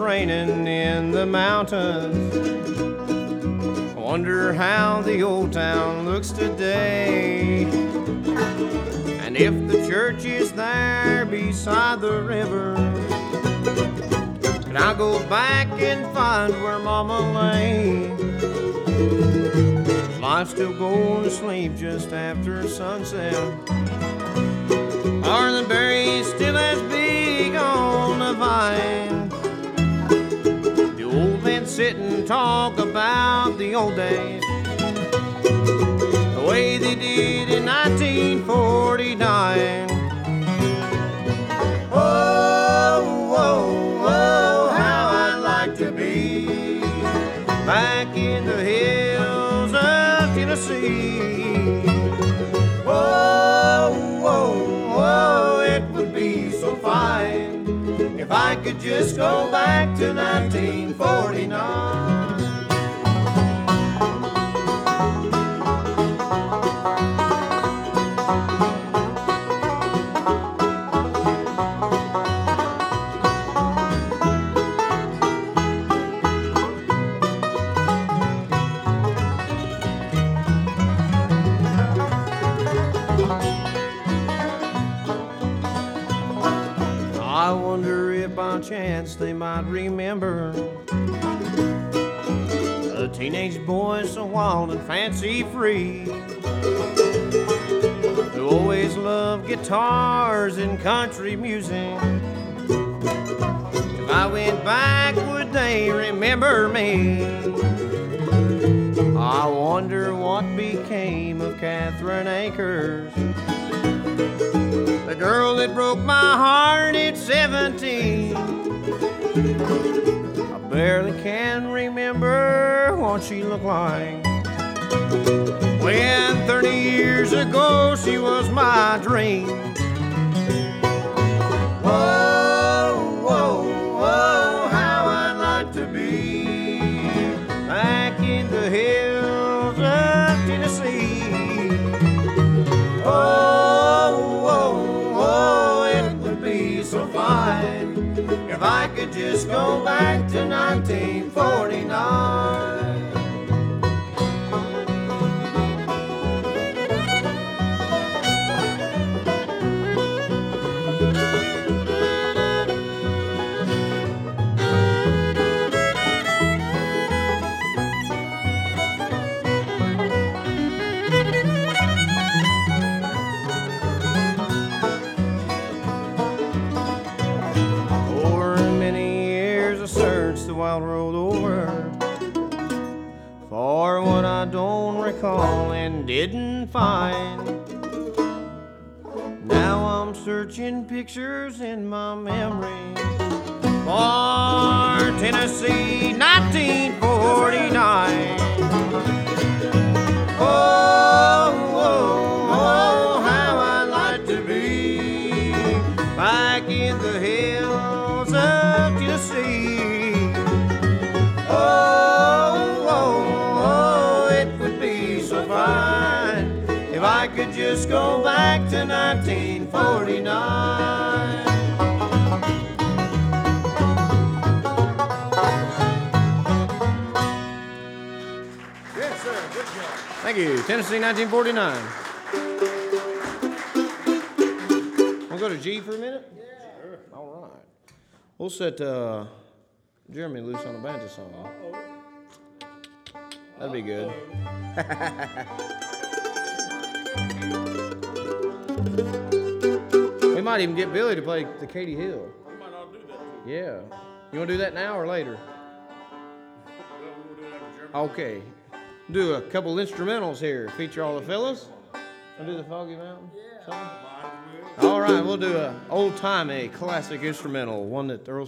raining in the mountains. I wonder how the old town looks today, and if the church is there beside the river. And I'll go back and find where Mama lay. Life's still going to sleep just after sunset. Are the berries still as big on the vine? The old men sit and talk about the old days, the way they did in 1949. Oh, whoa, whoa, how I'd like to be back in the hills of Tennessee. Whoa, whoa, whoa, it would be so fine if I could just go back to 1949. I wonder if by chance they might remember a teenage boy so wild and fancy-free, who always loved guitars and country music. If I went back, would they remember me? I wonder what became of Catherine Akers, the girl that broke my heart at 17. I barely can remember what she looked like when 30 years ago she was my dream. Whoa, whoa, whoa, how I'd like to be back in the hills of Tennessee. So fine if I could just go back to 1949. The wild road over for what I don't recall and didn't find. Now I'm searching pictures in my memory for Tennessee 1949. Oh, oh, oh, how I'd like to be back in the hills of Tennessee. If I could just go back to 1949. Good, sir. Good job. Thank you. Tennessee, 1949. Wanna go to G for a minute? Yeah. Sure. All right. We'll set Jeremy loose on a banjo song. That'd be good. We might even get Billy to play the Katie Hill. We might not do that. Yeah. You want to do that now or later? We'll do it after Jeremy. Okay. Do a couple instrumentals here. Feature all the fellas. Want to do the Foggy Mountain? Yeah. All right. We'll do a old-timey classic instrumental, one that Earl